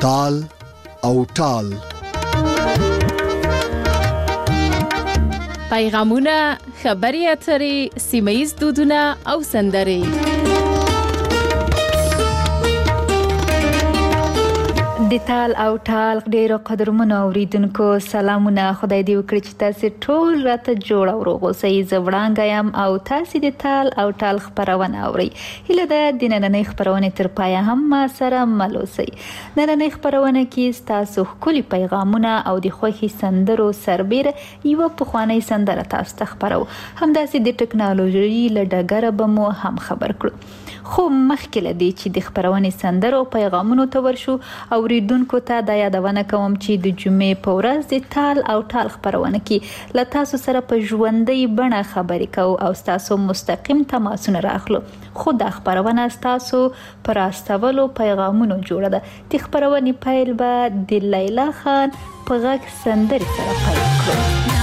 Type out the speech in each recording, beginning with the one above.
تال او ټال. پیغامونه، خبري اترې، سیمه‌ییز دودونه او سندرې. د تال او ټال ډیرو قدرمنو اوریدونکو سلامونه. خدای دې وکړي چې تاسو ټول راته جوړ او روغ اوسئ. زه وړانګه یم او تاسو د تال او ټال خبرونه اورئ. هیله ده د نننۍ خبرونه تر پایه هم ما سره مل اوسئ. نننۍ خبرونه کې تاسو ښکلي پیغامونه او د خوښي سندرو سربېره یو پخوانی سندره تاسو ته خبرو. همداسې د ټکنالوژي له ډګره به مو هم خبر کړو. خو مخکې له دې چې د خبرونې سندرو او پیغامونو ته ورشو، اوریدونکو ته دا یادونه کوم چې د جمعې په ورځ د تال او ټال خبرونه کې له تاسو سره په ژوندۍ بڼه خبرې کوو او تاسو مستقیم تماسونه راخلو. خو دا خبرونه تاسو پر استولو پیغامونو جوړه ده. د خبرونې پیل به د لیلا خان په غږ سندرې سره پیل کړو.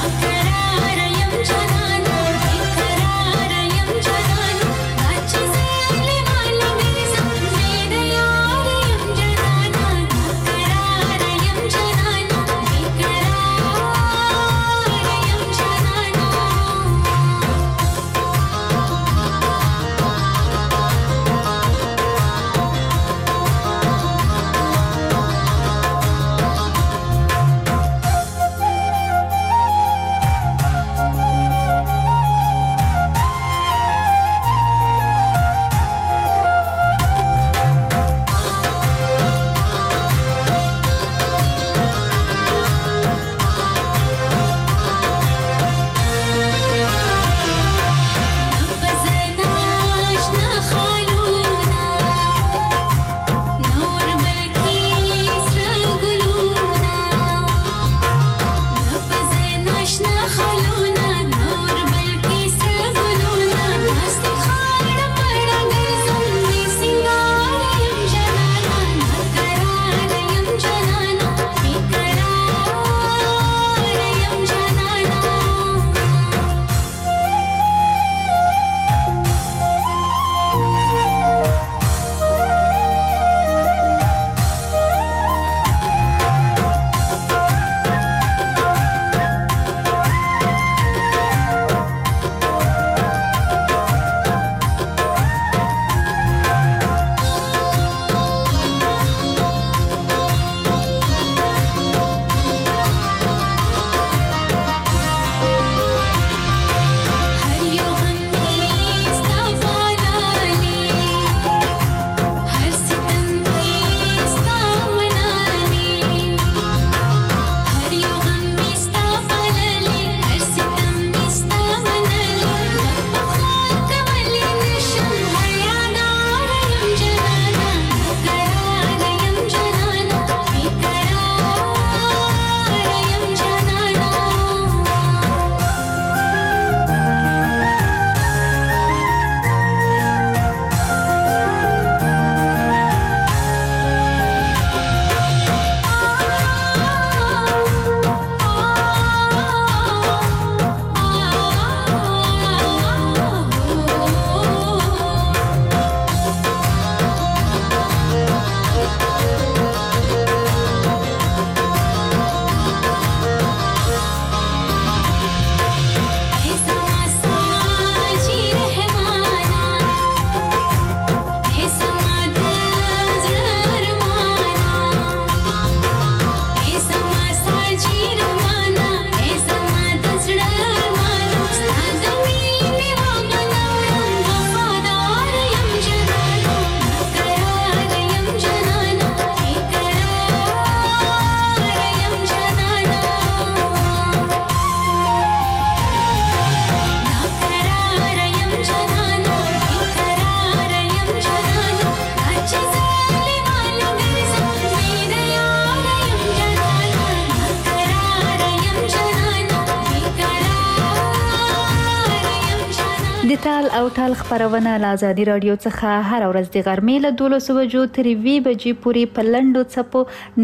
د تال او ټال خبرونه له آزادي رادیو څخه هر ورځ د غرمې له 12 بجو تر 2 بجې پورې په لنډو څپو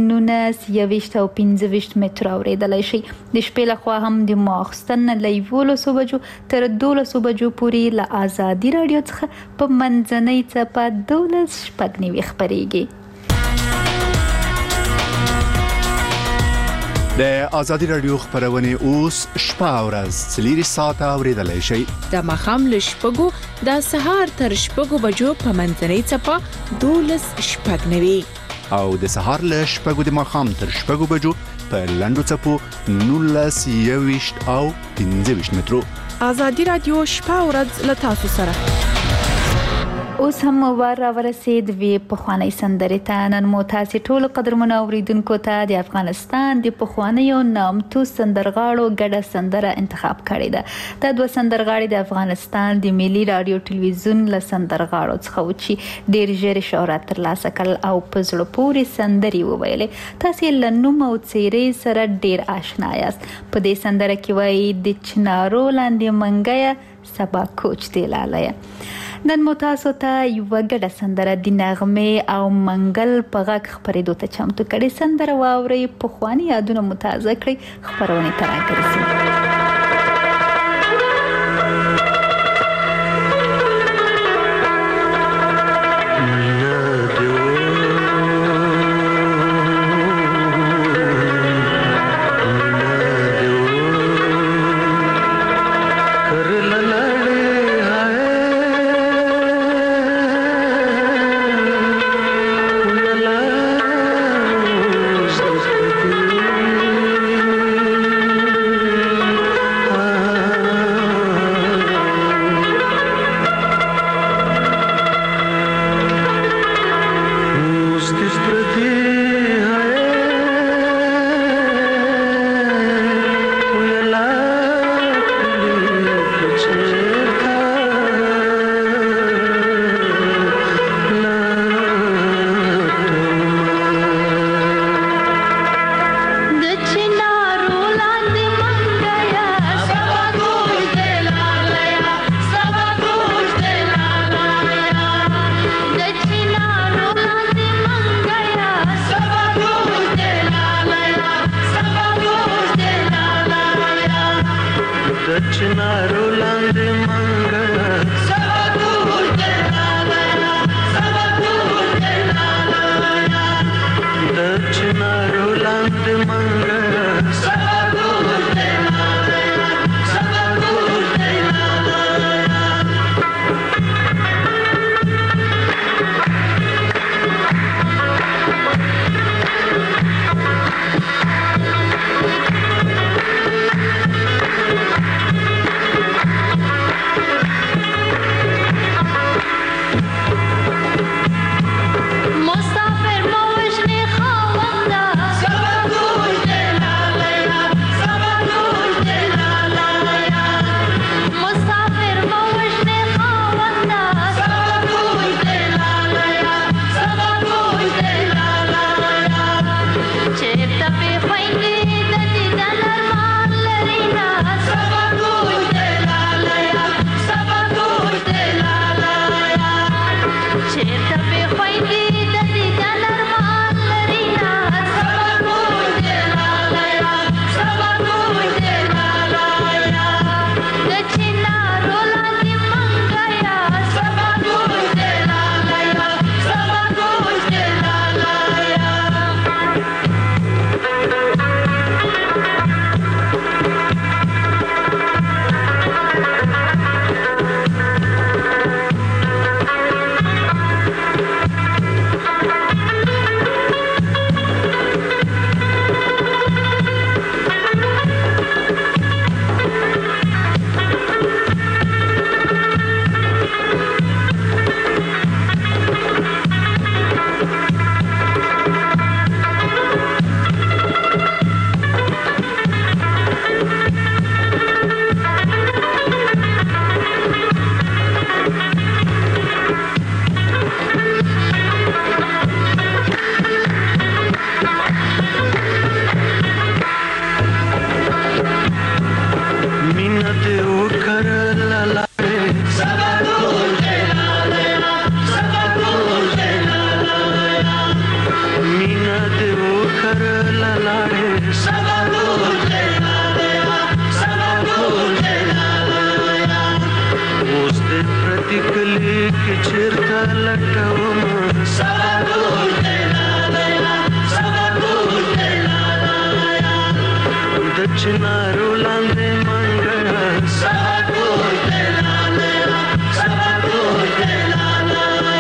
19 او 15 متر اوریدلای شي. د شپې لخوا هم د ماخستن له 11 بجو تر 12 بجو پورې له آزادي رادیو څخه په منځنۍ څپه 12 شپږ نیوي خبريږي. د ازادي رادیو خبرونه اوس شپه او ورځ 4 ساعته اوریدلای شئ. د مخام له شپږو د سهار تر شپږو بجو په منځنۍ چپه 12 شپږ نوي او د سهار له شپږو د مخام تر شپږو بجو په لندو چپو 19 او 15 مترو. ازادي رادیو شپه او ورځ له تاسو سره. اوس هم ورسید وی په خوانی سندرې ته نن مو تاسو ټول قدرمنو اوریدونکو ته د افغانستان د پخوانیو نامتو سندرغاړو ګډه سندره انتخاب کړې ده. دا دوه سندرغاړي د افغانستان د ملي رادیو ټلویزیون له سندرغاړو څخه و چې ډېر ژر شهرت ترلاسه کړ او په زړه پورې سندرې وویلې. تاسو له نوم او څېرې سره ډېر آشنا یاست. په دې سندره کې وایي د چنارو لاندې منګیا سبا کوچ دی لالیه. نن مو تاسو ته یو ګډه سندره د نغمې او منګل په غږ خپرېدو ته چمتو کړې. سندره واورئ، پخواني یادونه مو تازه کړئ، خپرونې ته راګرځئ. چنارو لاندې منګه سبا ټول دلاله سبا ټول دلاله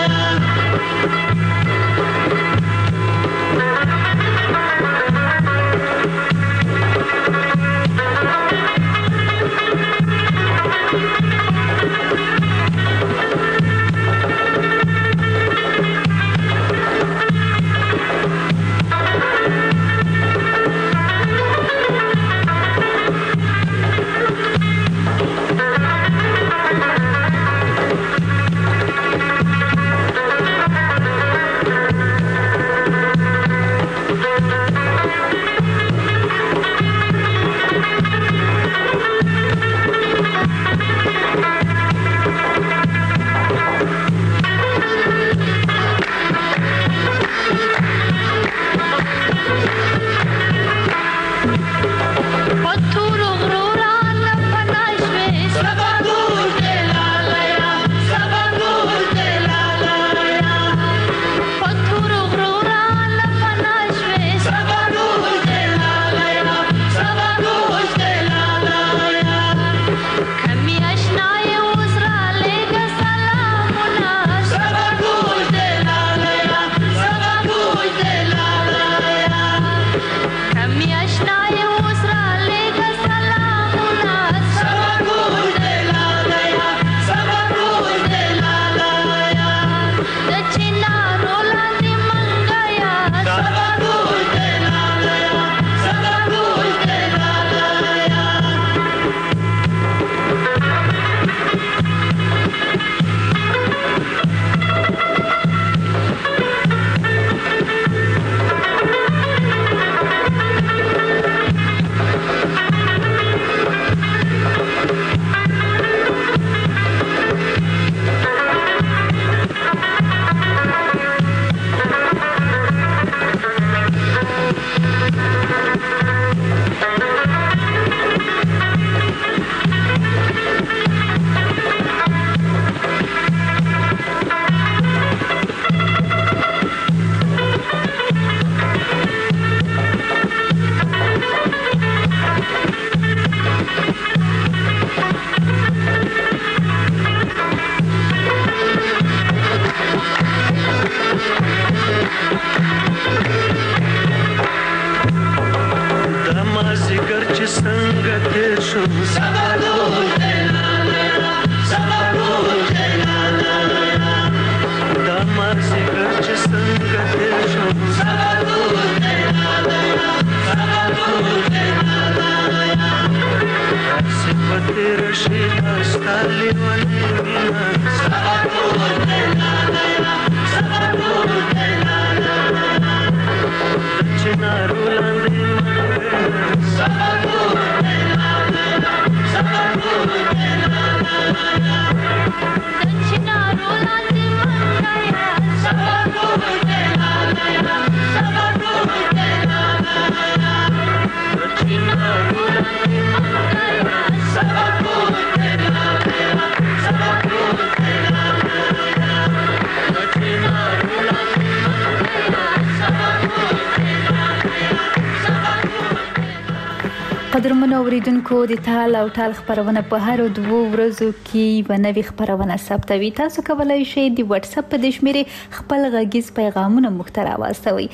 قدرمنو اوریدونکو د تال او ټال خبرونه په هر 2 ورځو کې یو نوې خبرونه ثبتوي. تاسو کولی شئ د واتس اپ په شمیرې خپل غږیز پیغامونه موږ ته راواستوئ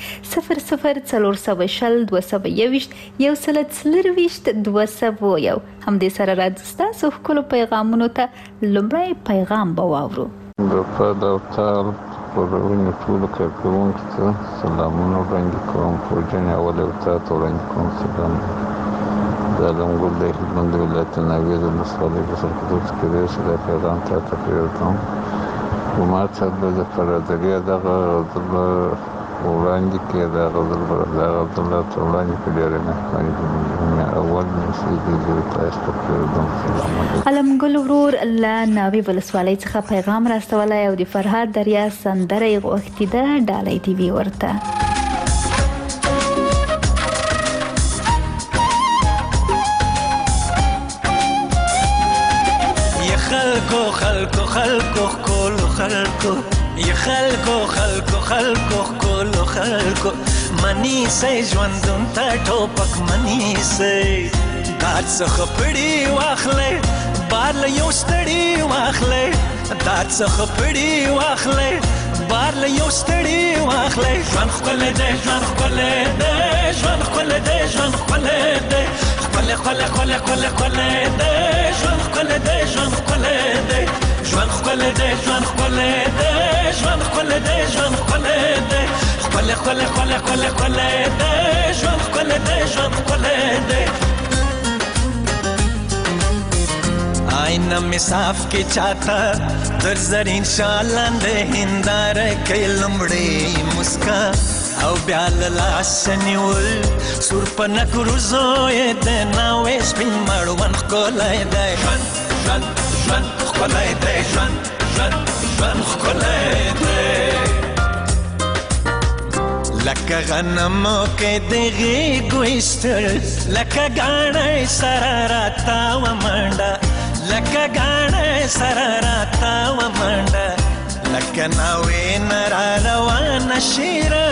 00420 221 201 همدې سره راځي تاسو خپل پیغامونو ته لومړی پیغام به واورو. د تال او ټال خبرونه ټول کارکونکو ته سلامونه وړاندې کوم. پروژه اول او تاسو وړاندې کوم سلام دالم ګل د هلمند ولایت ناوې د مسالې په خصوص کې د سره پیغام ته تقریبا کومه څه د فرادریا دغه وړاندې کې د غزل برادر عبدالله طولانی په ډېر نه اول مسجد د تاسو په علمګل ورور الله ناوې ولسوالۍ څخه پیغام راستولای او د فرهاد دریا سندره غوښتي ده ډالۍ ټي وي ورته. خلکو کولو خلکو یا خلکو کولو خلکو منی سي ژوندون ته ټوپک منی سي داد څخه پړی واخلې بار له یو ستړي واخلې داد څخه پړی واخلې بار له یو ستړي واخلې ژوند ښکلی دی ژوند ښکلی دی ژوند ښکلی دی ژوند ښکلی دی ښکلی ښکلی ښکلی ښکلی ښکلی دی ژوند ښکلی دی ژوند ښکلی دی ژوند ښکلی دی ژوند ښکلی دی ژوند ښکلی دی ژوند ښکلی دی ښکلی ښکلی ښکلی ښکلی ښکلی دی ژوند ښکلی دی ژوند ښکلی دی آینه می صاف کې چاته در زرین شالاندې هنداره کې لمړې مسکا او بیا له لاسه نیول سور په نکرو زوی د ناوې سپین مړوند ښکلی دی ژوند ژوند ژوند ښکلی دی ژوند ژوند ژوند ښکلی دی لکه غنمو کې د غېږو ایستل لکه ګاڼۍ سره راتاوه منډه لکه ګاڼۍ سره راتاوه منډه لکه ناوې نه را روانه شیره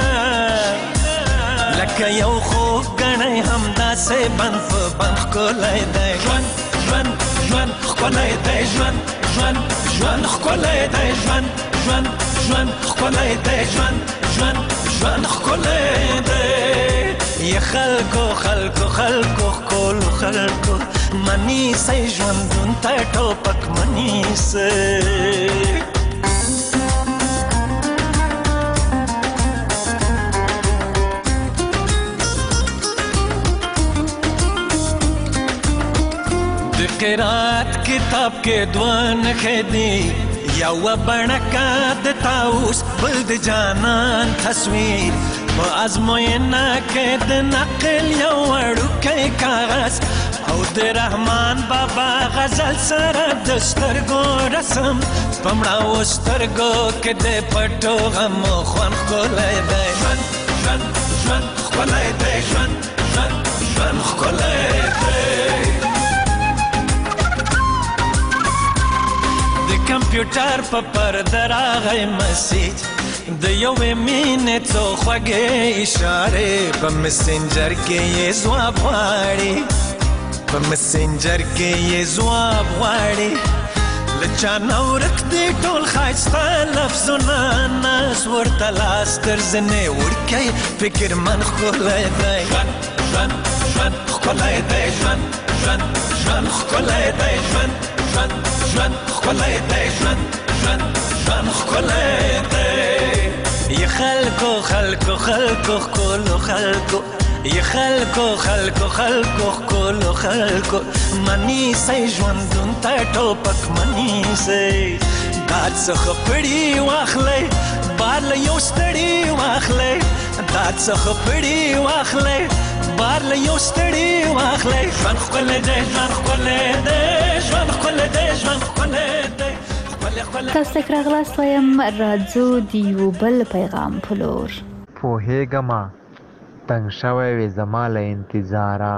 لکه یو خوږ ګڼۍ همداسې بند په بند ښکلی دی ژوند ژوند ژوند ښکلی دی ژوند ژوند ژوند ښکلی دی ژوند ژوند ژوند ښکلی دی ژوند ژوند ژوند ښکلی دی یې خلکو خلکو خلکو ښکلو خلکو منیسئ ژوندون ته ټوپک منیسئ د قرات کتاب کې دوه نښې دي یوه بڼکه د طاووس بل د جانان تصویر په ازموینه کې د نقل یو وړوکی کاغذ او د رحمان بابا غزل سره د سترګو رسم په مړاوو سترګو کې د پټو غمو خوند ښکلی دی ژوند ژوند ژوند ښکلی دی ژوند ژوند ژوند ښکلی دی د کمپیوټر په پرده راغی مسیج د یوې مینې څو خوږې اشارې په مسنجر کې یې ځواب غواړي په مسنجر کې یې ځواب غواړي له چا نه ورک دي ټول ښایسته لفظونه ناز ورته لاس تر زنې وړکی فکرمن ښکلی دی ژوند ژوند ژوند ښکلی دی ژوند ژوند ژوند ښکلی دی ژوند ژوند ژوند ښکلی دی ژوند ژوند ژوند ښکلی دی یې خلکو خلکو خلکو ښکلو خلکو یې خلکو خلکو خلکو ښکلو خلکو منیسئ ژوندون ته ټوپک منیسئ داد څخه پړي واخلئ بار له یو ستړي واخلئ داد څخه پړي واخلئ بار له یو ستړي واخلئ ژوند ښکلی دی ژوند ښکلی دی ژوند ښکلی دی ژوند ښکلی دی تاسو ته راغلاست وایم راځو د یو بل پیغام په لور پوهېږمه تنګ شوی وې زما له انتظاره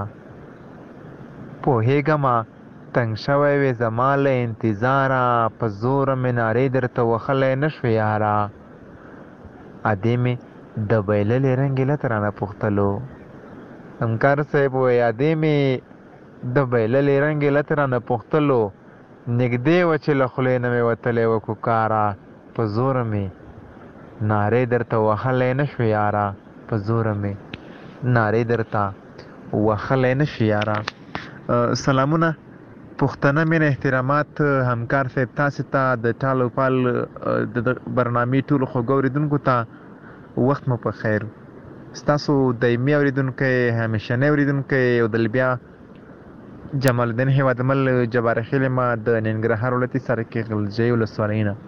پوهېږمه تنګ شوی وې زما له انتظاره په زوره مې نارې درته وهلی نه شوې یاره ادې مې د بایللې رنګې لته رانه پوښتلو همکار صاحب وایي ادې مې د بایللې رنګې لته رانه پوښتلو نږدې وه چې له خولې نه مې وتلی وه کوکاره په زوره مې نارې درته وهلی نه شوې یاره په زوره مې نارې درته وهلی نه شي یاره سلامونه پښتنه مینه احترامات همکار صاحب تاسې ته د ټال او پال د برنامې ټولو خوږو اورېدونکو ته وخت مو په خیر ستاسو دایمي اورېدونکی همیشنی اورېدونکی او د بیا جمال الدین هیوادمل جبار خیل ما د ننګرهار ولایتي سرکې غلجۍ ولسوالۍ نه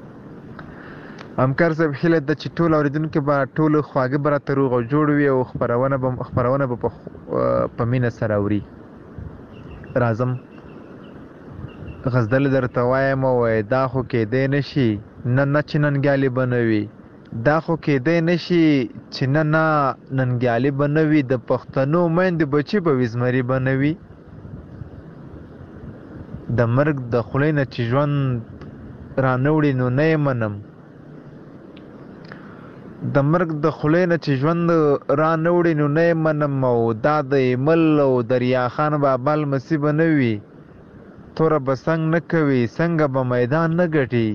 همکار صاحب هیله ده چې ټول اورېدونکي به ټولو خواږه به راته روغ او جوړ وي او خپرونه به په مینه سره اوري راځم غزدل درته وایم وایي دا خو کیدی نشي نه چې ننګیالي به نه وي دا خو کیدی نشي چې نه ننګیالي به نه وي د پښتنو میندې بچي به وي زمري به نه وي د مرګ د خولې نه چې ژوند رانه وړي نو نه یې منم د مرګ د خولې نه چې ژوند را نه وړي نو نه یې منم او دا د ایمل او دریا خان بابا لمسي به نه وي توره به څنګ نه کوي څنګه به میدان نه ګټي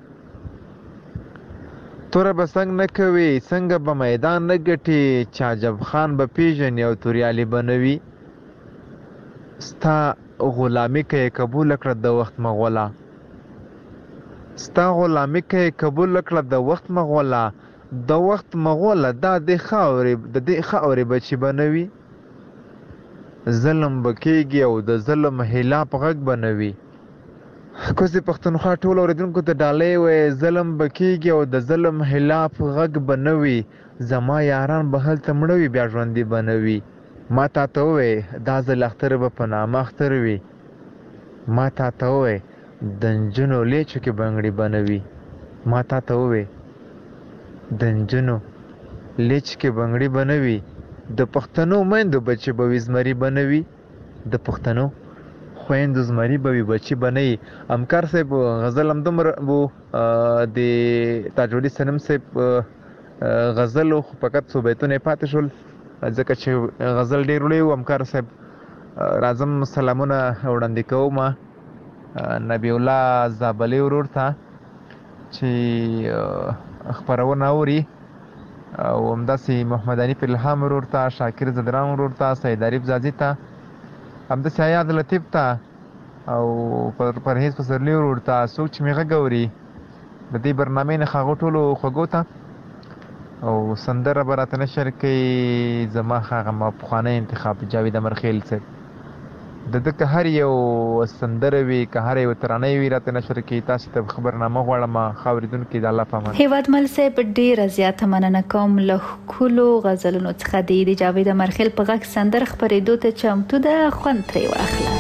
توره به څنګ نه کوي څنګه به میدان نه ګټي چې عجب خان به پیژني او توریالي به نه وي ستا غلامي که یې قبوله کړه د وخت مغوله ستا غلامي که یې قبوله کړه د وخت مغوله د وخت مغوله دا د دې خاورې بچي به نه وي ظلم به کېږي او د ظلم حلا په غږ به نه وي کوزې پښتونخوا ټولو اورېدونکو ته ډالۍ وایي ظلم به کېږي او د ظلم حلا په غږ به نه وي زما یاران به هلته مړه وي بیا ژوندي به نه وي ما تا ته ووایې دا ځل اختر به په نامه اختر وي ما تا ته ووایې د نجونو لیچو کې بنګړي به نه وي ما تا ته ووایې د نجونو لیچ کې بنګړي به نه وي د پښتنو میندو بچي به وي زمري به نه وي د پښتنو خویندو زمري به وي بچي به نه وي همکار صاحب غزل همدومره و د تاجوالي صنم صاحب غزل خو فقط څو بیتونه یې پاتې شول ځکه چې غزل ډېر وړی و همکار صاحب راځم سلامونه وړاندې کوم نبی الله زابلي ورور ته چې خپرونه اوري او همداسې محمد حنیف الهام ورور ته شاکر زدران ورور ته سید عریف زازي ته همداسې حیات لطیف ته او پرهیز پسرلي ورور ته څوک چې مې غږ اوري د دې برنامې نه هغو ټولو خوږو ته او سندره به راته نشر کوي زما هغه ما پخوانی انتخاب جاوید امرخیل صاحب د ده که هر یو سندره وي که هر یو ترانه وي راته نشر کوي تاسو ته خبرنامه غواړم ښه اورېدونکي د الله په امان هیوادمل صاحب ډېره زیاته مننه کوم له ښکلو غزلونو څخه د جاوید امرخیل په غږ سندره خپرېدو ته چمتو ده خوند ترې واخله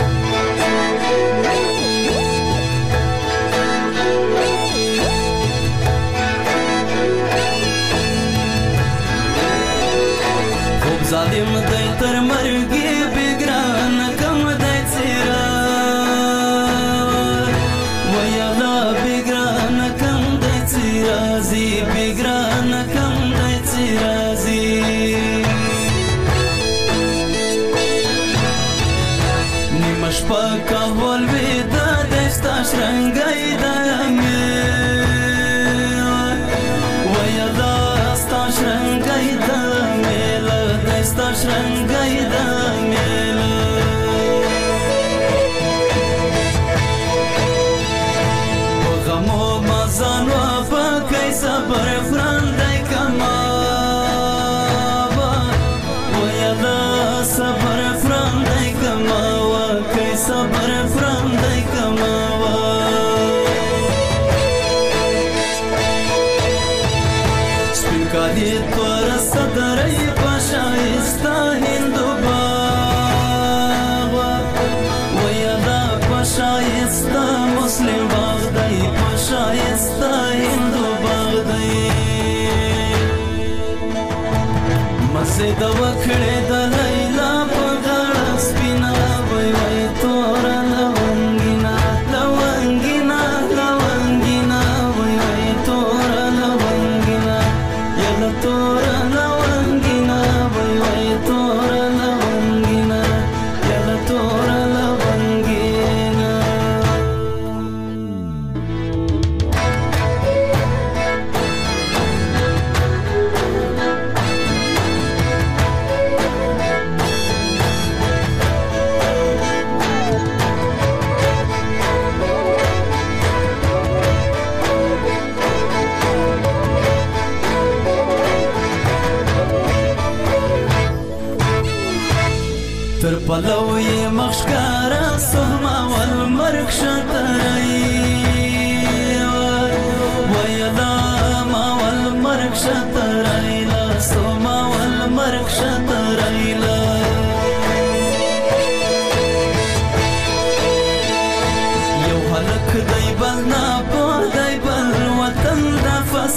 ظالم دی تر مرګي بګران کم دی څیرا ویلا بګران کم دی څیرا زی بګران کم دی څیرا زی نیمه شپه کول وې د دستا شرنګای دمه ویلا ستا شرنګای دمه ستا شرنګای د میله په غمو مزان و پکې صبر فرندای کما ویلا صبر فرندای کما وکې صبر فرندای کما سپینکالی تور صدرای شایسته هندو باغ ویدا شایسته مسلم باغ دی شایسته هندو باغ دی مسجد وکړه د لیلا په غاړه سپینا وای وای تور لونګینا لونګینا لونګینا وای وای تور لونګینا یلا تور تر پلوی مخشکارا سهما والمرک شترئی ویلا ما والمرک شترئی لا سهما والمرک شترئی لا یو حلق دی بل ناپو دی بل وطن دا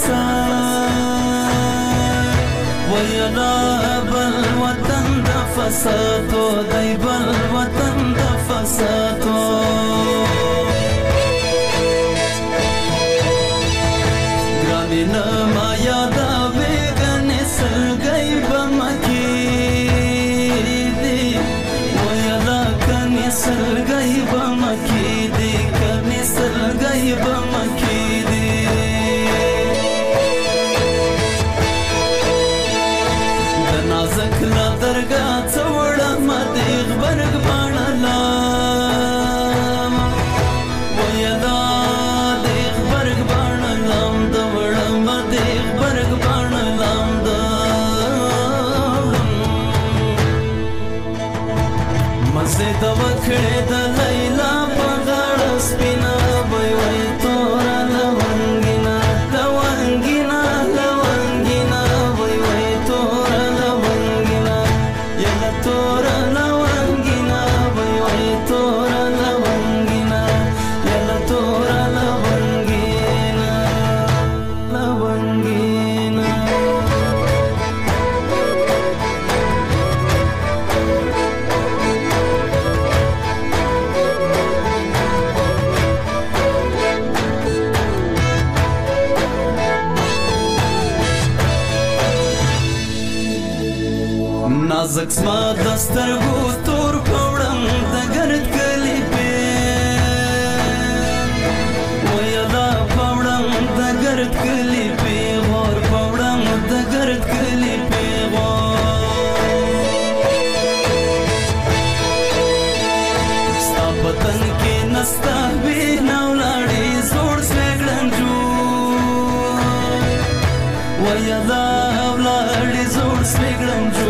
فساد ویلا بل وطن دا فسادو دی بل وطن دا فسادو گرانی نما یادا د وکړې د لیلا په غاړه سپینه وای وای توره لونګینه لونګینه لونګینه وای وای توره لونګینه یله توره لونګینه وای وای توره لونګینه یله توره لونګینه لونګینه نازک زما د سترګو تور پوړم د ګرد کلی پې ویلا پوړم د ګرد کلی پې غور پوړم د ګرد کلی پې غور ستا پتن کې نستا وینا ولاړې زوړ سویګړنجو ویلا ولاړې زوړ سویګړنجو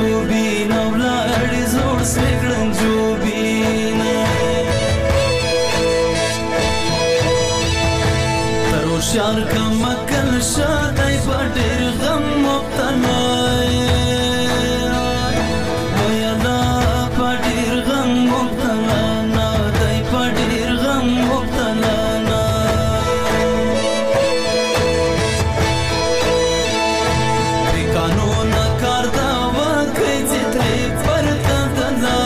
شار کمکل شادای په ډېر غم مبتلا ویلا په ډېر غم مبتلا نه دی په ډېر غم مبتلا نه د قانون کار دا وکړي چې ترې پرته دلا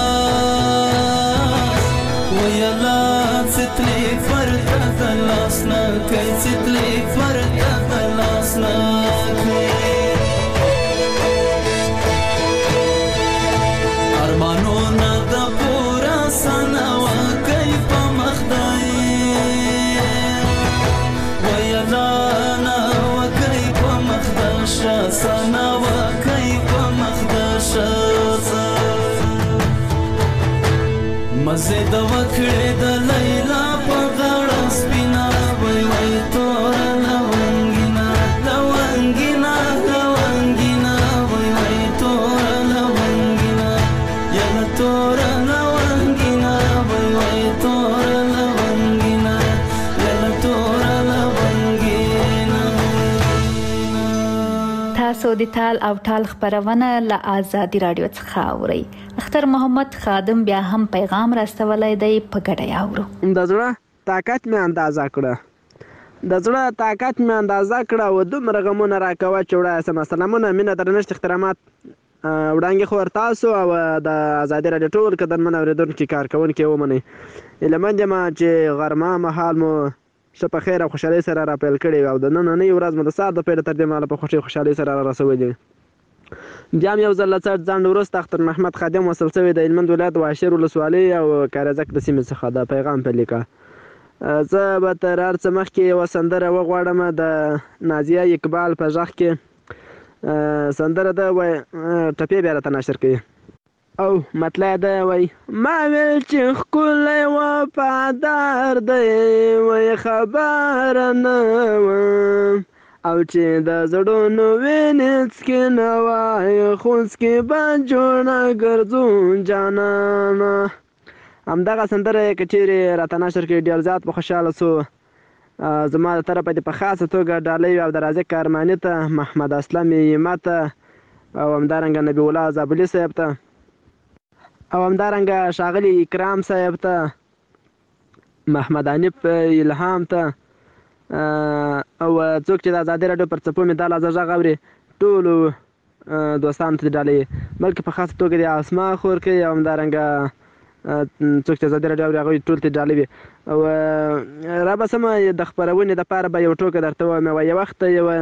ویلا چې ترې پرته دلاس نه کوي چې ترې پرته دلاس نه کوي ارمانونه د پوره سنه وکړي په مخدای ویلا نه وکړي په مخدشه سنه وکړي په مخدشه مزه د وکړې د لیلا په غاړه سپینه وای وای توره لونګینه لونګینه لونګینه وای وای توره لونګینه یله توره لونګینه وای وای توره لونګینه یله توره لونګینه. تاسو د تال او ټال خبرونه له آزادي رادیو څخه اورئ. اختر محمد خادم بیا هم پیغام راستولی دی په ګډه یې اورو. د زړه طاقت مې اندازه کړه د زړه طاقت مې اندازه کړه و دومره غمونه راکوه چې وړایه سمه سلامونه مینه درنښت احترامات وړاندې خو تاسو او د آزادي راډیو ټول قدرمن اورېدونکي کارکوونکي ومنئ هیلهمند یم چې غرمه مهال مو ښه په خیر او خوشحالۍ سره راپیل کړی او د نننۍ ورځ مو د سهار د پیل تر دې مهاله په خوښۍ خوشحالۍ سره را رسولي. بیا هم یو ځل له څټ ځنډ وروسته اختر محمد خادم وصل شوی د هلمند ولایت واشیر ولسوالۍ او کارزک د سیمې څخه د پیغام په لیکه. زه به تر هر څه مخکې یوه سندره وغواړم د نازیه اقبال په غږ کې سندره ده وایي ټپې بیا راته نشر کوي او مطلع ده وایي ما ویل چې ښکلی وفادار دی وایي خبره نه وم او چې د زړونو وینې څکې نه وایي خو څکې به جوړه ګرځو جانانه. همدغه سندره یې که چیرې راته نشر کړي ډېر زیات به خوشحاله سو. زما د طرفه دې په خاصه توګه ډالۍ او د رازق ارماني ته محمد اسلم یمه ته او همدارنګه نبی الله زابلي صاحب ته او همدارنګه ښاغلي اکرام صاحب ته محمد حنیف الهام ته او څوک چې د ازادي راډیو پر څپو مې دا لحظه غږ اوري ټولو دوستانو ته ډالۍ بلکې په خاصه توګه د اسما خورکۍ او همدارنګه څوک چې ازادي راډیو اوري هغوی ټول ته ډالۍ وي. او رابسمه د خپرونې دپاره به یو ټوکه درته ووایم. یو وخت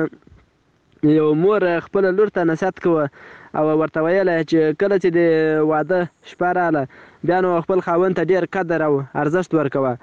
یو مور خپله لور ته نصیحت کوه او ورته ویله چې کله چې د واده شپه راغله بیا نو خپل خاوند ته ډېر قدر او ارزښت ورکوه.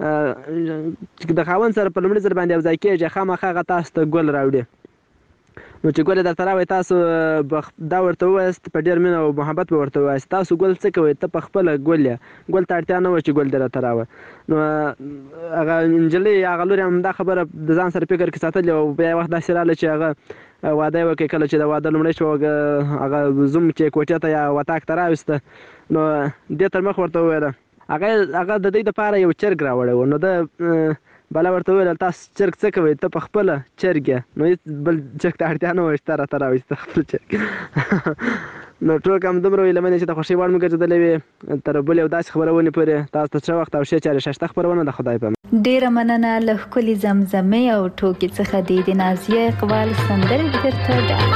چې د خاوند سره په لومړي ځل باندې یو ځای کېږي خامخا هغه تاسو ته ګل راوړي نو چې ګل یې درته راوړي تاسو دا ورته ووایاست په ډېر مینه او محبت به ورته ووایاست تاسو ګل څه کوئ ته په خپله ګل یې ګل ته اړتیا نه وه چې ګل دې راته راوړه. نو هغه نجلۍ هغه لور یې همدا خبره د ځان سره فکر کې ساتلې او بیا یو وخت داسې راغله چې هغه واده یې وکړې. کله چې د واده لومړۍ شوه هغه زوم چې کوټې ته یا وطاق ته راوسته نو دې تر مخ ورته وویله هغه د دوی دپاره یو چرګ راوړی و. نو ده بله ورته وویل تاسو چرګ څه کوئ ته په خپله چرګ یې. نو هېڅ بل چرګ ته اړتیا نه وه چې ته راته راوایسته خپل چرګ. نو ټول همدومره ویله منې چې د خوښۍ وړ مې ګرځېدلې وې. تر بل یو داسې خپرونې پورې تاسو ته ښه وخت او ښې چارې ښایسته خپرونه د خدای په امان. ډیره مننه له ښکلې زمزمې او ټوکې څخه د نازیه اقبال سندرې درته ډالۍ.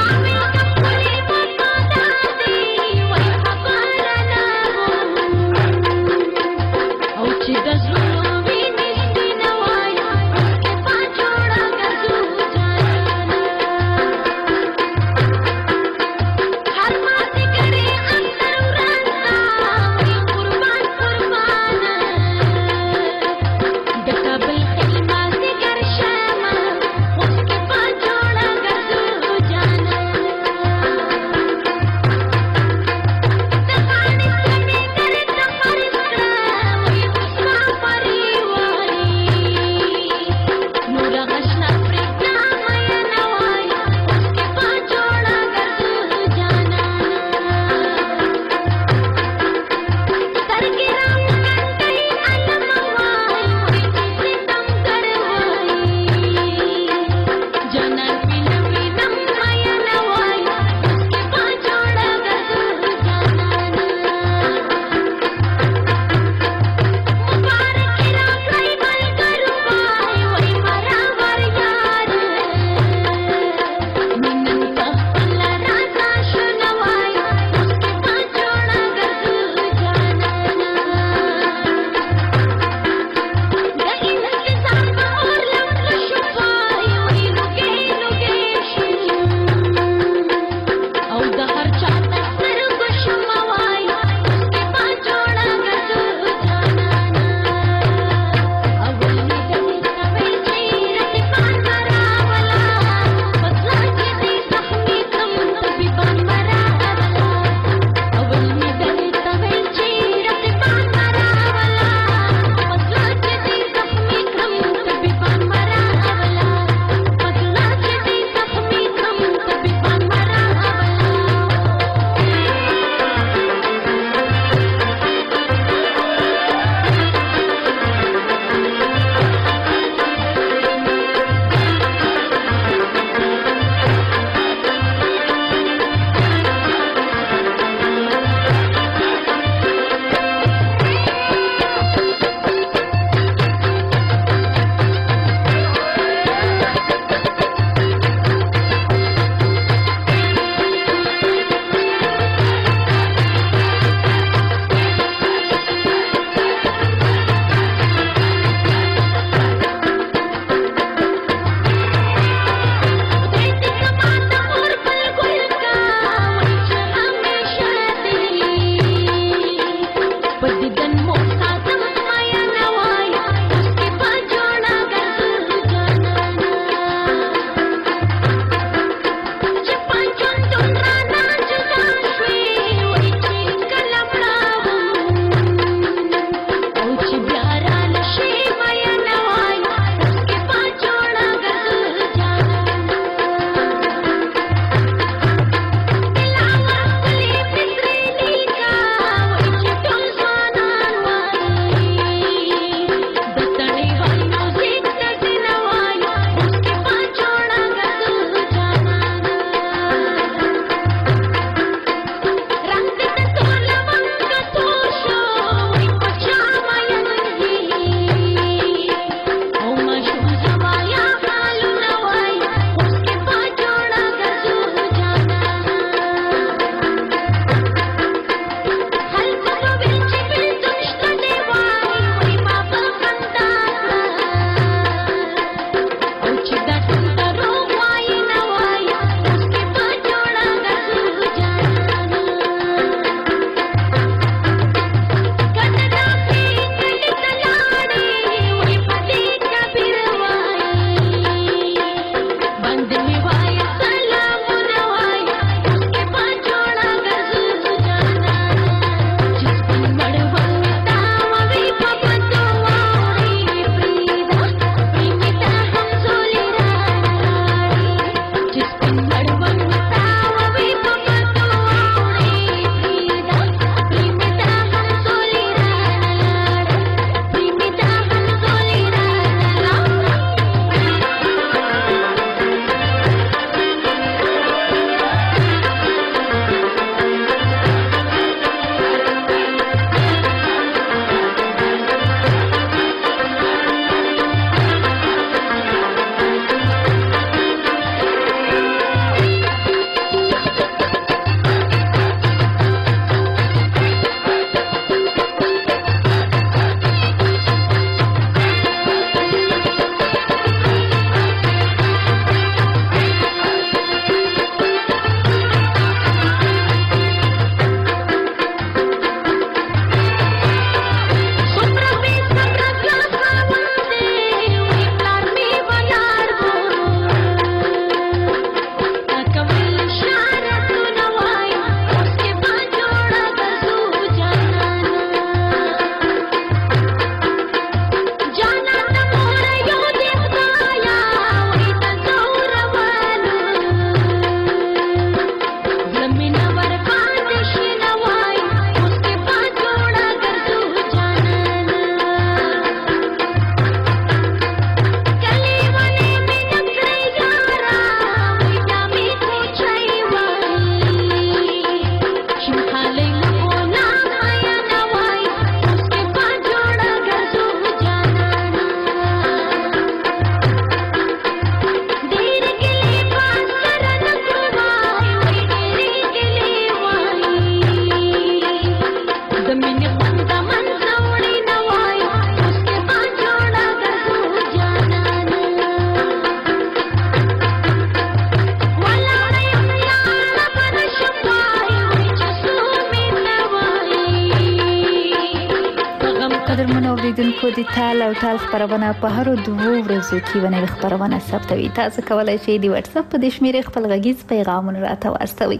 اوریدونکو د تال او ټال خبرونه په هر 2 ورځو کې ونوي خبرونه ثبتوي. تاسو کولای شئ د واتس اپ په د شمیرې خپل غږیز پیغامونه راته واستوي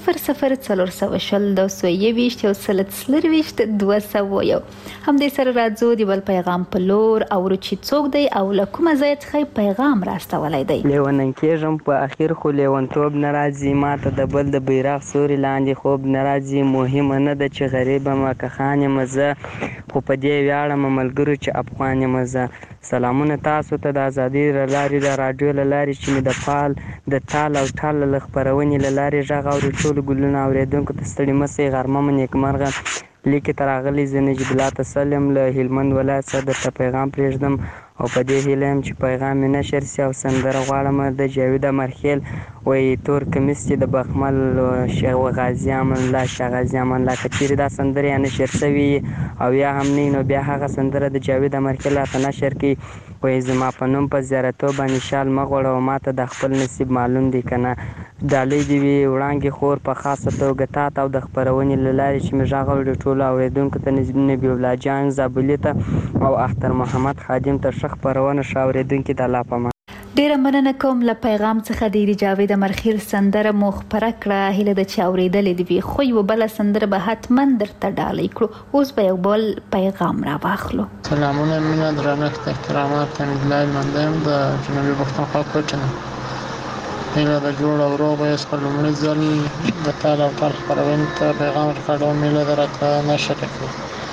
004022 هم دې سره راځو د بل پیغام په لور او چې څوک دی او له کومه ځای څخه پیغام راستولای دی. لیونن کېږم په اخر خو لیونتوب ناراضي ماته د بل د بیرغ سوري لاندې خوب ناراضي مهمه نه ده چې غریب ما که خان مزه خو په دې ویاړم ملګرو چې افغان مزه. سلامونه تاسو ته د ازادي لارې د رادیو لارې چې د فال د تال او ټال له خبرونې لارې ژغ او ټول ګلونه اوریدونکو ته ستړي مسي غرمه من نیکمرغه لیکي تراغلي زنجي بلا تسلم له هلمند ولایت څخه د پیغام پرېږدم او په دې هیله چې پیغام مې نشر سي او سندره غواړم د جاوید مرخیل وای تور کمیس چې د بخمل شیخ غازی امان الله شیخ غازی امان الله کچیر دا سندره یا نشر سوي او یا هم نه نو بیا هغه سندره د جاوید مرخیل ته نشر کی وای زما په نوم په زیارتو باندې شال مغوړ او ماته د خپل نصیب معلوم دي کنه دالې دی وی وړانګي خور په خاصه توګه تا او د خبرونې لارې چې مژاغل د ټولو اوریدونکو ته نبی الله جان زابلی ته او اختر محمد خادم ته شخ پرونه شاوریدونکو ته لا پما ډیره مننه کوم له پیغام څخه د جاوید مرخیل سندره مخبره کړه هله د چاوریدلې دی خو یو بل سندره به حتما درته ډالې کړو. اوس به یو بل پیغام را واخلو. سلامونه مینه درنښت احترامات تنګلای مندم د جنوبي پښتونخوا کوټنه هله د جوړ او روغ یې سپلمړي ځل د تال او ټال خبرونه ته پیغام ورکړم مله درته نشه کړو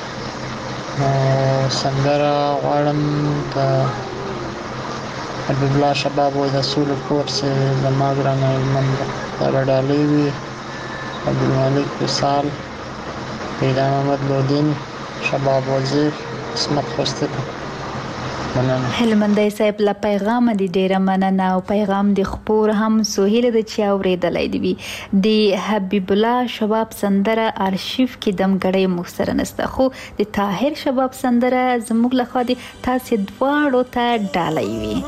سندره غواړم د حبیب الله شباب و د سول کورس د ماګرانه من د وډالې وی عبدالملک وصال پیدا محمد لودین شباب وزیر اسمت خوسته هلمندای صاحب له پیغام دی ډیره مننه او پیغام دی خبر هم سهیل د چا اوریدلای دی د حبیب الله شباب سندره ارشیف کې دمګړې مخسر نسته خو د طاهر شباب سندره زموږ لخوا دی تاسو دواړو ته ډالۍ وی.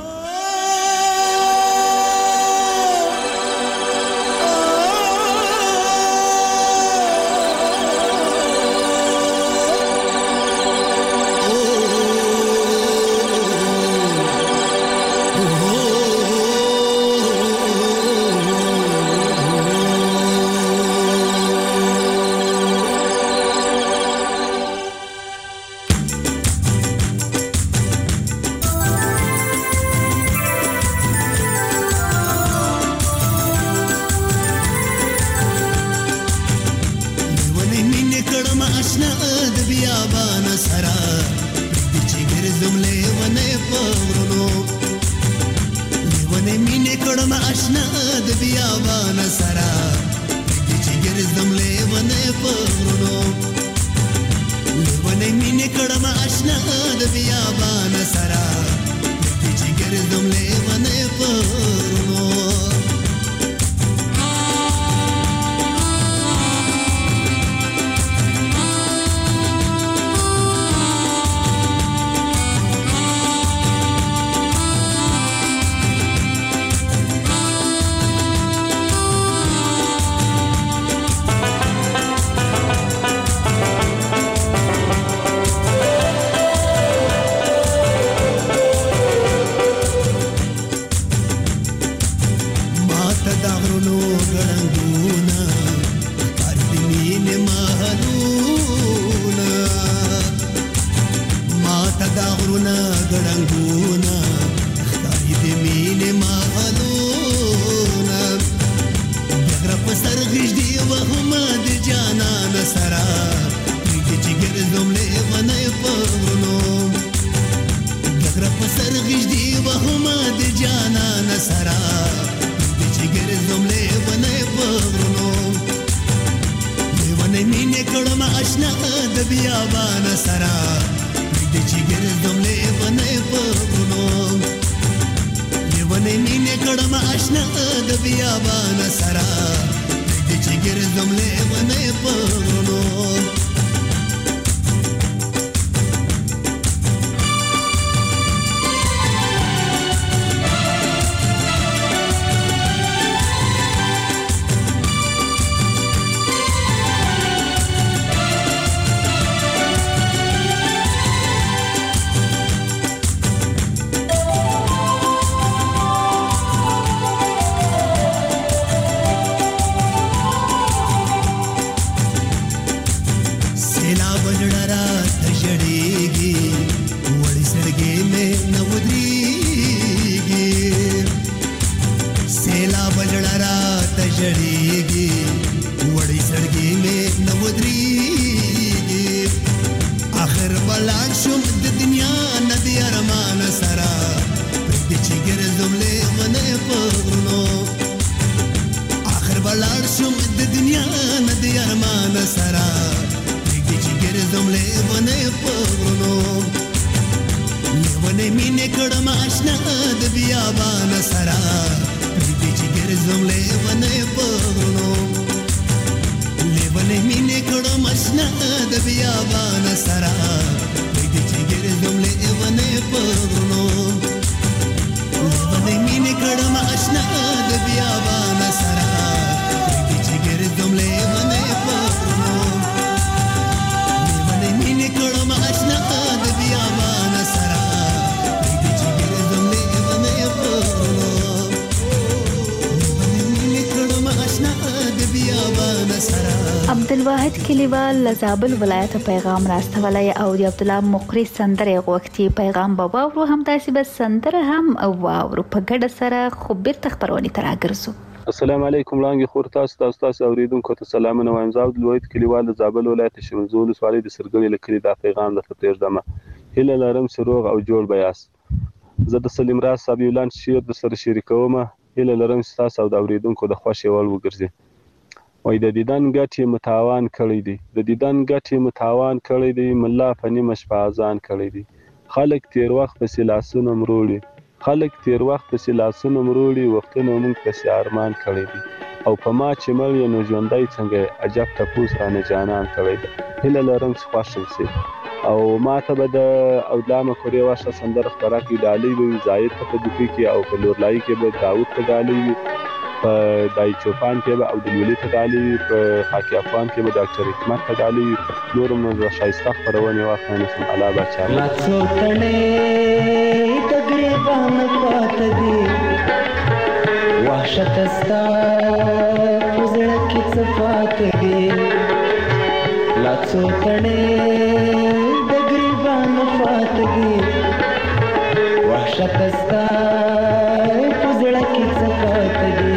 جړېږي وړې سړګي مې نه ودرېږي آخر بلاړ شم د دنیا نه د ارمان سره پرېږدي چې ګرځم لیونی په غرونو آخر بلاړ شم د دنیا نه د ارمان سره پرېږدي چې ګرځم لیونی په غرونو لیونی مینې کړم اشنا د بیابان سره پرېږدي چې ګرځم لیونی په غرونو لیونی مینې کړم اشنا د بیابان سره پرېږدي چې ګرځم لیونی په غرونو لیونی مینې کړم اشنا د بیابان سره پرېږدي چې ګرځم لیونی په غرونو لیونی مینې کړم اشنا د بیابان سره پرېږدي چې ګرځم لیونی په غرونو لیونی مینې کړم اشنا د بیابان سره. عبدالواحد کلیوال له زابل ولایت پیغام راستولی او د عبدالله مقری سندرې غوښتي پیغام به واورو همداسې به سندره هم واورو په ګډه سره خو بیرته خپرونې ته راګرځو. السلام علیکم وړاندې خور تاسو اوریدونکو ته سلامونه وایم. زه عبدالواحد کلیوال د زابل ولایت شمولزو ولسوالۍ د سرګړي له کلي دا پیغام درته پرېږدمه. هیله لرم چې روغ او جوړ به یاست. زه د سلیم راز صاحب یو لاند شعر درسره شریکومه. هیله لرم چې تاسو او د اوریدونکو د خوښې وړ وګرځي. وای د دیدن ګټ یې متاوان کړی دی د دیدن ګټ یې متاوان کړی دی ملا په نیمه شپه اذان کړی دی خلک تیر وخت پسې لاسونه مروړي خلک تیر وخت پسې لاسونه مروړي وختونه موږ پسې ارمان کړی دی او په ما چې مړ یې نو ژوندی څنګه عجب تپوس رانه جانان کړی دی. هیله لرم چې خوښ شئ او ما ته به د اودلامه کورې واشه سندره خپره کړي ډالۍ به وي زاید ته په دوکۍ کې او په لورلایي کې به داود ته ډالۍ وي په دای چوپان کې به عبدالولي ته ډالۍ وي په خاکي افغان کې به ډاکټر حکمت ته ډالۍ وي نور هم د ښایسته خپرونې واخلئ نسم الله بچا لا څو تڼۍ د ګریبان پاته دي وحشت ستا په زړه کې څه پاته دي لا څو تڼۍ د ګریبان پاته دي وحشت ستا په زړه کې څه پاته دي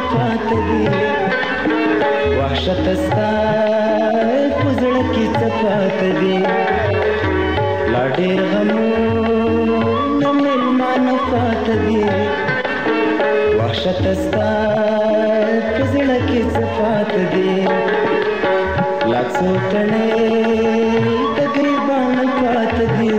نفات دی وحشت ستا پزړه کې صفات دی لا ډېر غمونه مېلمانه فات دی وحشت ستا پزړه کې صفات دی لا څو تڼۍ د ګریبانو فات دی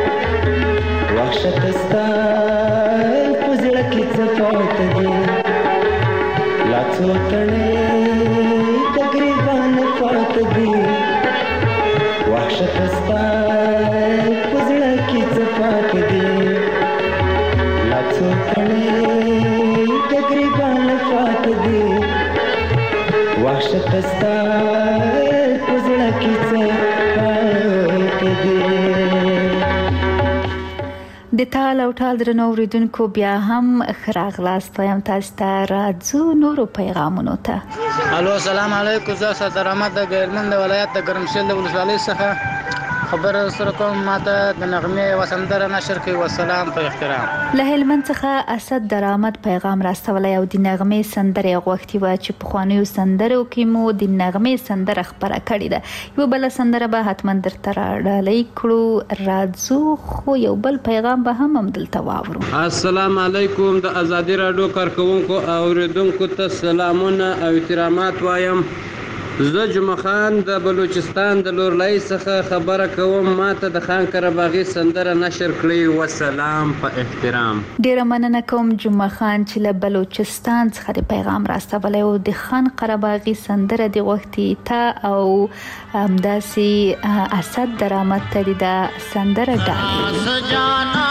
وحشت ستا پزړه کې صفات دی لا څو تڼۍ د ګریبانو فات دی وحشت ستا پزړه کې صفات دی لا څو تڼۍ د ګریبانو فات دی وحشت ستا پزړه کې صفات دی. د تال او ټال درنو اوریدونکو بیا هم ښه راغلاست وایم تاسو ته راځو نورو پیغامونو ته. الو السلام علیکم زه صدر احمد د ګرمند ولایت د ګرمسل د ولسوالۍ څخه خبر سره کوم ماته د نغمه وسندره نشر کوي والسلام په احترام. له هلمند څخه اسد درآمد پیغام راستولی او د نغمې سندره غوښتي و چې په خوانیو سندرو کې مو د نغمې سندره خبره کړې ده یو بل سندره به حتما درته راډالۍ کړو راځو خو یو بل پیغام به هم دلته واورو. السلام علیکم د ازادي راډیو کارکونکو او اوریدونکو ته سلامونه او احترامات وایم. زه جمعه خان د بلوچستان د لورلای څخه خبره کوم ماته د خان قرباغي سندره نشر کړی والسلام په احترام. ډیره مننه کوم جمعه خان چې له بلوچستان څخه د پیغام راستولی او د خان قرباغي سندره د غوښتي ته او همداسې اسد درآمد ته د سندره ډالۍ.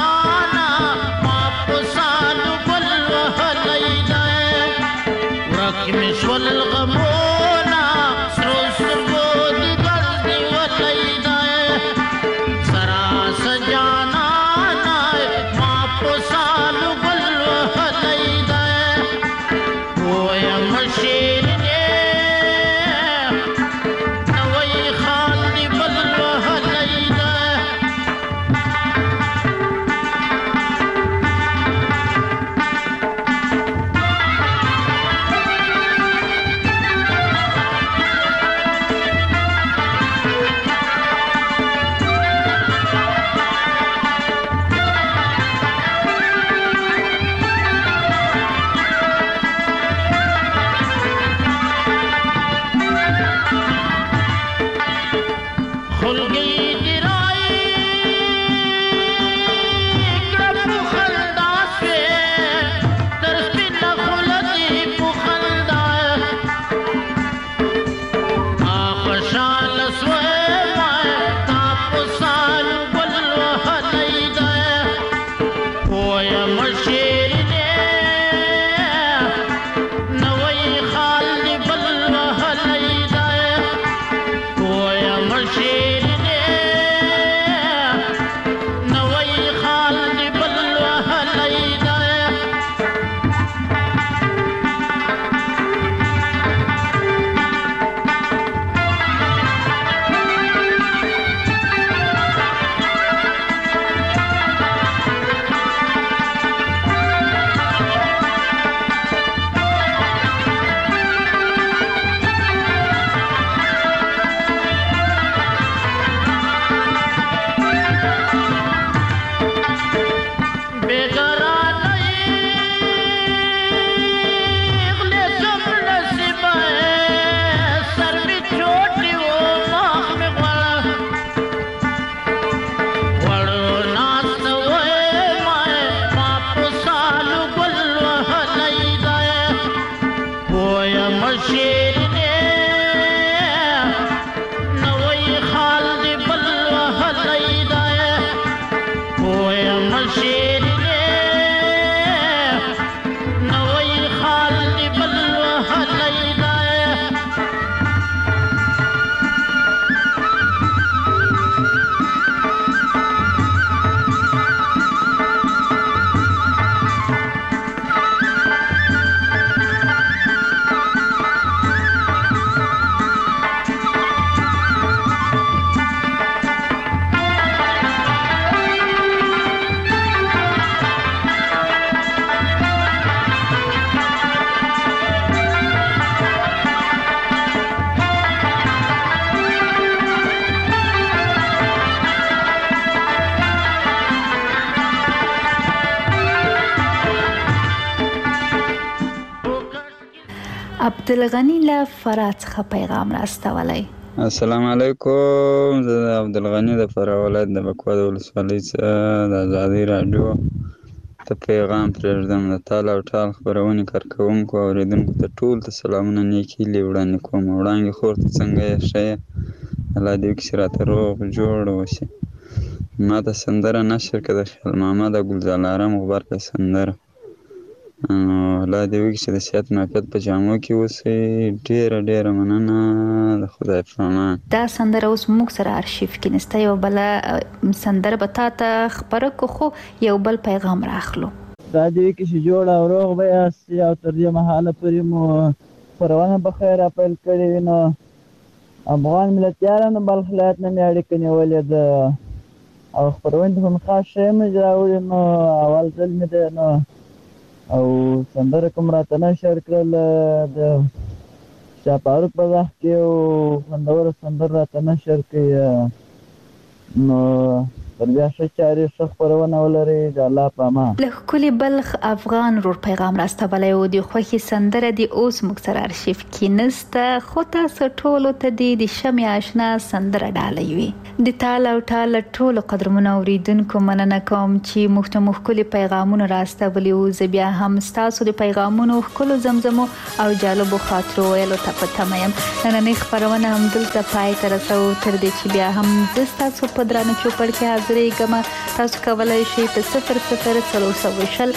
عبدالغني له فراه څخه پیغام راستولی. السلام علیکم. زه د عبدالغني د فراه ولایت د بکوا د ولسوالۍ څخه د ازادۍ راډیو ته پیغام پرېږدم. د تال او ټال خپرونې کارکوونکو او اورېدونکو ته ټول ته سلامونه، نیکې هیلې وړاندې کوم. وړانګې خور ته څنګه یې؟ ښه یې؟ الله دې وکړي چې راته روغ جوړ اوسې. ما ته سندره نشر کړه د خیال محمد او ګلزارلارم غبرګه سندره. الله دې وکړي چې د صحت معافیت په جامو کې اوسئ. ډېره ډېره مننه. د خدای په امان. دا سندره اوس موږ سره ارشیف کې نسته. یو بله سندره به تا ته خپره کړو، خو یو بل پیغام راخلو. دا دې وکړي چې جوړ او روغ به یاستئ او تر دې مهاله پورې مو خپرونه په خیر راپیل کړې وي. نو افغان ملتیانو بلخ ولایت نه مې اړیکه نیولې ده او خپرونې ته هم خاص شی مې راوړي. نو اول ځل مې ده نو او سندره کوم راته نشر کړل د شاه فاروق په وخت کې یو خوندوره سندره راته نشر کړي. نو تر بیا ښه چارې ښه خپرونه ولرئ. د الله په امان. له ښکلي بلخ افغان ورور پیغام راستولی و. د خوښې سندره دې اوس موږ سره ارشیف کې نسته، خو تاسو ټولو ته دې د شمې آشنا سندره ډالۍ وي. د تال او ټال ټولو قدرمنو اورېدونکو مننه کوم چې موږ ته مو ښکلي پیغامونه راستولي وو. زه بیا هم ستاسو د پیغامونو ښکلو زمزمو او جالبو خاطرو ویلو ته په تمه یم. نننۍ خپرونه همدلته پای ته رسوو. تر دې چې بیا هم زه ستاسو په درانه چوپړ کې حاضرېږم. تاسو کولی شئ په 00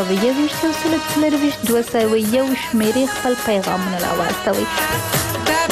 221 201 شمېرې خپل پیغامونه راواستوئ.